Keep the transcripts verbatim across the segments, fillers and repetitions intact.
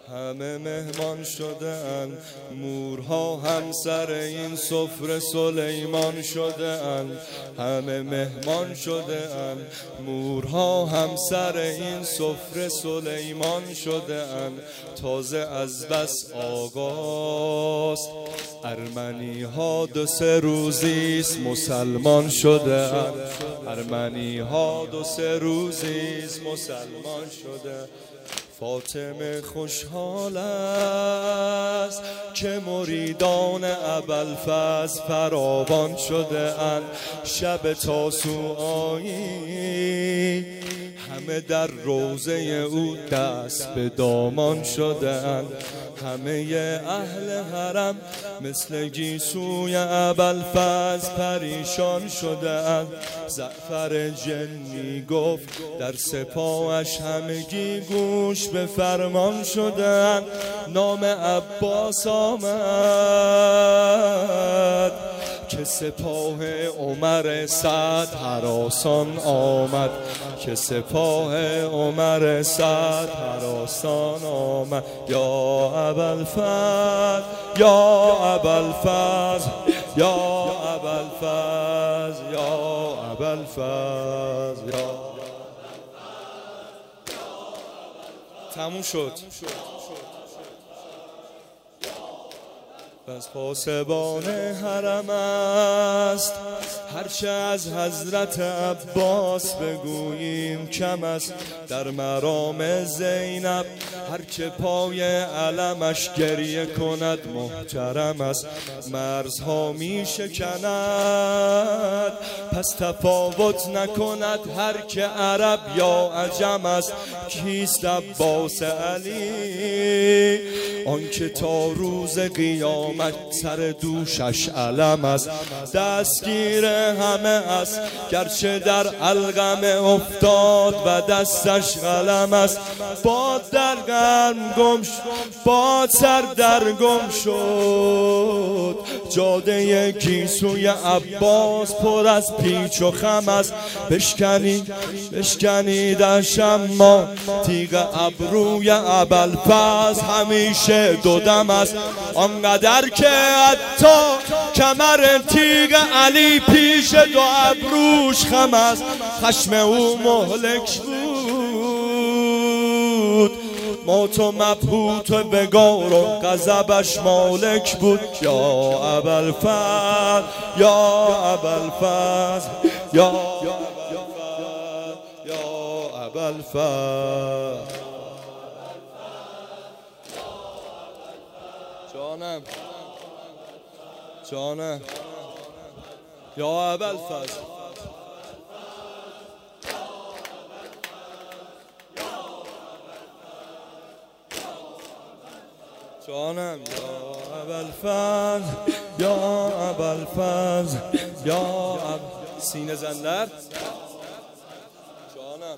همه مهمان شده‌اند، مورها همسر این سفره سلیمان شده‌اند. همه مهمان شده‌اند، مورها همسر این سفره سلیمان شده‌اند. تازه از بس آغاست، ارمنی ها دو سه روزیست مسلمان شده‌اند. ارمنی ها دو سه روزیست مسلمان شده. فاطمه خوشحال است که مریدان ابوالفضل فراوان شده اند. شب تاسوعایی همه در روضه او دست به دامان شده اند. همه اهل حرم مثل گیسوی ابوالفضل پریشان شده اند. زعفر جنی گفت در سپاهش همگی گوش به فرمان شده اند. نام عباس آمد که سپاه عمر سعد هراسان آمد. که سپاه عمر سعد هراسان آمد. یا ابوالفضل یا ابوالفضل یا ابوالفضل یا ابوالفضل یا تموم شد. پس پاسبان حرم است، هرچه از حضرت عباس بگوییم کم است. در مرام زینب هرچه پای علمش گریه کند محترم است. مرزها می شکند پس تفاوت نکند هر که عرب یا عجم است. کیست عباس علی؟ آنکه تا روز قیامت سر دوشش علم است. دستگیر همه است گرچه در القمه افتاد و دستش قلم است. باد در قلم گم شد، باد سر در گم شد. جاده گیسوی عباس پر از پیچ و خم است. بشکنی بشکنیدش اما تیغ ابروی ابوالفضل همیشه دو دم است. آنقدر که حتی کمر تیغ علی پیش دو ابروش خم است. خشم او مهلک بود، موت و مبهوت و بگار و غضبش مالک بود. یا ابوالفضل یا ابوالفضل یا ابوالفضل. جانم جانم یا ابوالفضل. جانم یا ابوالفضل یا ابوالفضل یا اب... سینه زندر. جانم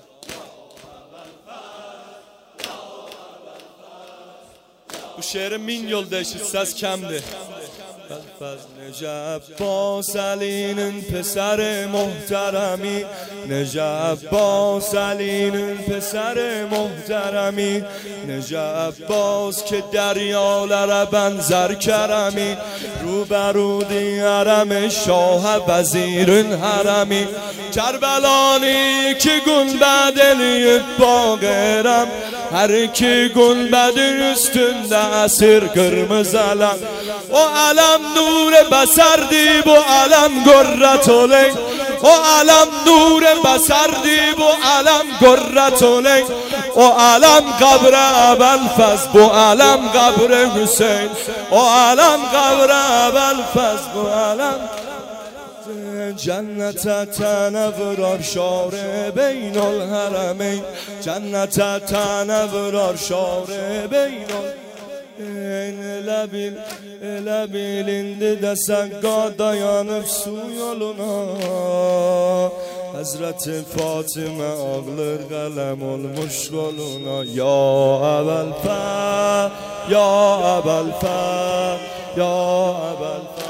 bu şehre min yolda eşitsiz kemdi. Nece Abbas Ali'nin pseri muhteremi, Nece Abbas Ali'nin pseri muhteremi, Nece Abbas که دریاlara benzer keremi, روبرو دیارم شاه وزیرین حرمی. Kerbelani ki gülbed eleyip bağırım, her iki gülbedin üstünde esir kırmızı alem. O alem nur beserdi, bu alem gurret oley. O alem nur beserdi, bu alem gurret oley. O alem kabre Ebelfez, bu alem kabre Hüseyin. O alem kabre Ebelfez, bu alem جنت تنورار شار بین الحرمین. جنت تنورار شار بین الحرمین. لبیل لبیلinde de sakka dayanıp su yoluna. Hazreti Fatime ağlar kalem olmuş koluna. Ya Ebelfez ya Ebelfez ya Ebelfez.